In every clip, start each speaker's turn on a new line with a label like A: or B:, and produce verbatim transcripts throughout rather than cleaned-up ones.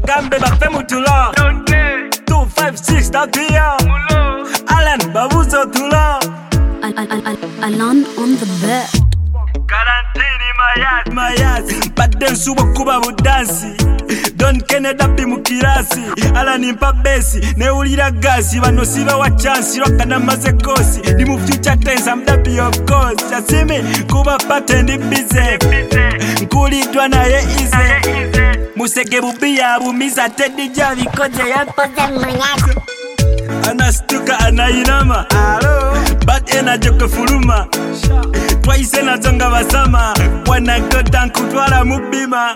A: bagambe bafe mutulo two five six tapia Alan babuzo tulo
B: Alan on the bed.
A: Karantini mayas mayas badden suba kuba budansi Don Kennedy api mukirasi Alan mpa besi neulira gasi bano siba wa chance roka na maze kosi ni mu future tense I'm the of course yasimi kuba patent busy nkulidwa naye ize musege bubia bumiza Teddy Javi koje yapoze munyazi anastuka anainama alo bad energy kufuruma twice na zonga basama wana godan kutwala mubima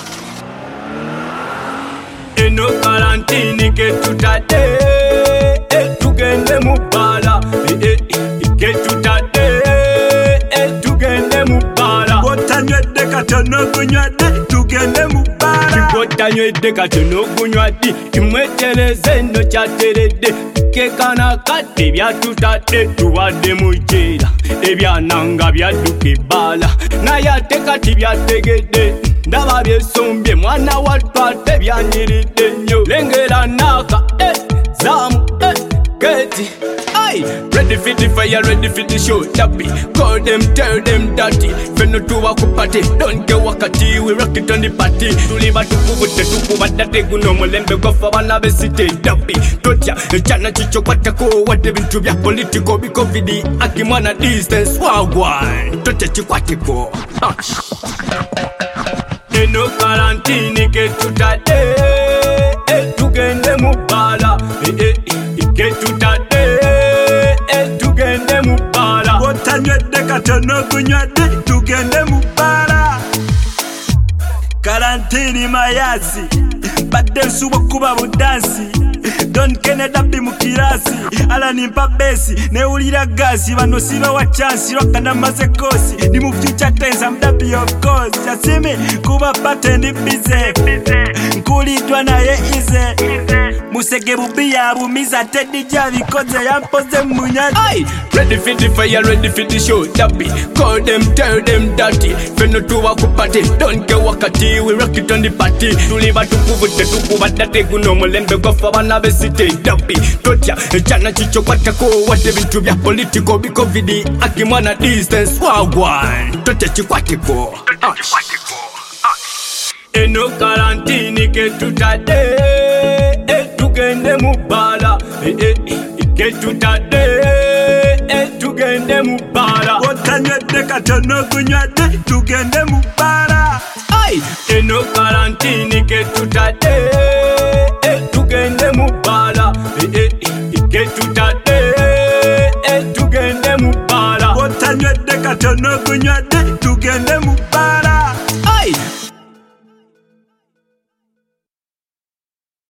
A: eno karantini ke tutade tugende mubala ke tutade tugende mubala botanywede katono kunywade tugende mubala botanywede katono kunywade imweteleze no chaterede kekana kati byatutade tuwadde mujera ebyananga byaduke bala nayate kati byategedde ndaba byesombye mwana watwate byanyiridde nnyo lengera naka eh, zamu eh, keti ay ready for the fire, ready for the show tappy call them, tell them dirty feno tuwa kupati don't get wakati we rock it on the party tuliba tukubute tukubadate guno mulembe gofa bana besite tappy tocha chana chicho kwatako wate bintu bya political biko vidi akimwana distance wagwan tocha chikwatiko eno karantini ke tutade tugende mubala ke tutade tugende mubala botanywede katono kunywade tugende mubala karantini mayasi badde suba kuba budansi Don Kennedy api mukirasi Alan mpa besi neulira gasi bano siba wa chance roka na maze kosi ni mu future tense I'm the of course yasimi kuba patent busy nkulidwa naye ize musege bubia bumiza Teddy Javi koje yapoze munyazi ay ready for the fire, ready for the show tappy call them, tell them dirty feno tuwa kupati don't get wakati we rock it on the party tuliba tukubute tukubadate guno mulembe gofa bana besite tappy tocha chana chicho kwatako wate bintu bya political biko vidi akimwana distance wagwan tocha chikwatiko eno karantini ke tutade tugende mubala ke tutade tugende mubala botanywede katono kunywade tugende mubala ay eno karantini ke tutade tugende mubala ke tutade tugende mubala botanywede katono kunywade tugende mubala